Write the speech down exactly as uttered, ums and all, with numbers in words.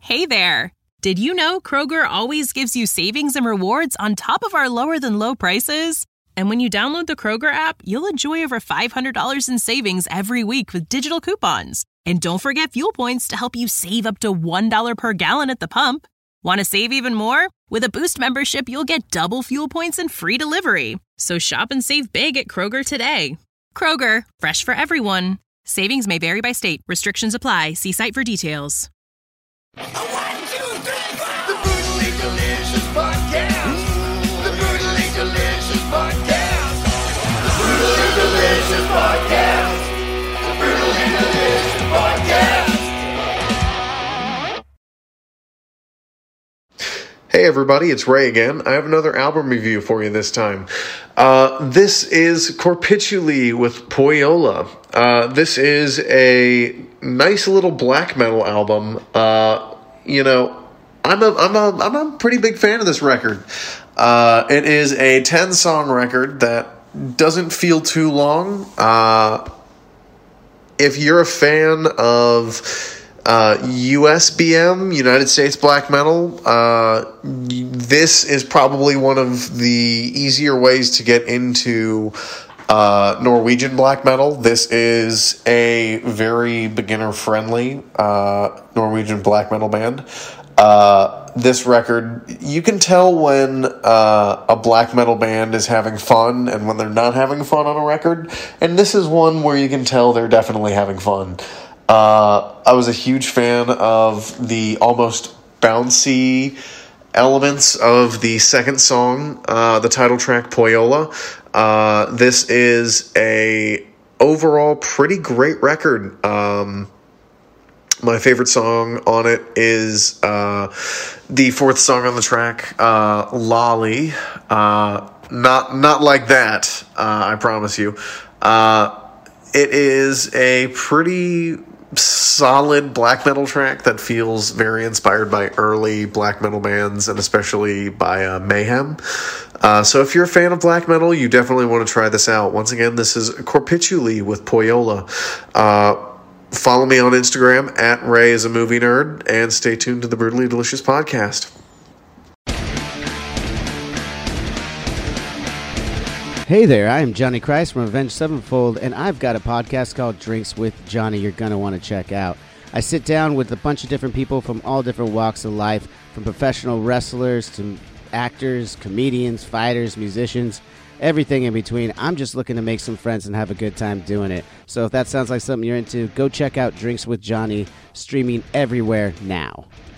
Hey there! Did you know Kroger always gives you savings and rewards on top of our lower-than-low prices? And when you download the Kroger app, you'll enjoy over five hundred dollars in savings every week with digital coupons. And don't forget fuel points to help you save up to one dollar per gallon at the pump. Want to save even more? With a Boost membership, you'll get double fuel points and free delivery. So shop and save big at Kroger today. Kroger, fresh for everyone. Savings may vary by state. Restrictions apply. See site for details. One, two, three, four. The Brutally Delicious Podcast. The Brutally Delicious Podcast. The Brutally Delicious Podcast. The Brutally Delicious Podcast. Hey everybody, it's Ray again. I have another album review for you this time. Uh, this is Corpiculi with Poyola. Uh, this is a nice little black metal album. Uh, you know, I'm a, I'm a, I'm a pretty big fan of this record. Uh, it is a ten-song record that doesn't feel too long. Uh, if you're a fan of Uh, U S B M, United States Black Metal, uh, this is probably one of the easier ways to get into uh, Norwegian black metal. This is a very beginner-friendly uh, Norwegian black metal band. Uh, this record, you can tell when uh, a black metal band is having fun and when they're not having fun on a record, and this is one where you can tell they're definitely having fun. Uh, I was a huge fan of the almost bouncy elements of the second song, uh, the title track, Poyola. Uh, this is a overall pretty great record. Um, my favorite song on it is uh, the fourth song on the track, uh, Lolly. Uh, not not like that, uh, I promise you. Uh, it is a pretty solid black metal track that feels very inspired by early black metal bands and especially by uh, Mayhem. Uh, so if you're a fan of black metal, you definitely want to try this out. Once again, this is Corpiculi with Poyola. Uh, follow me on Instagram at Ray is a Movie Nerd and stay tuned to the Brutally Delicious Podcast. Hey there, I am Johnny Christ from Avenged Sevenfold, and I've got a podcast called Drinks with Johnny you're going to want to check out. I sit down with a bunch of different people from all different walks of life, from professional wrestlers to actors, comedians, fighters, musicians, everything in between. I'm just looking to make some friends and have a good time doing it. So if that sounds like something you're into, go check out Drinks with Johnny, streaming everywhere now.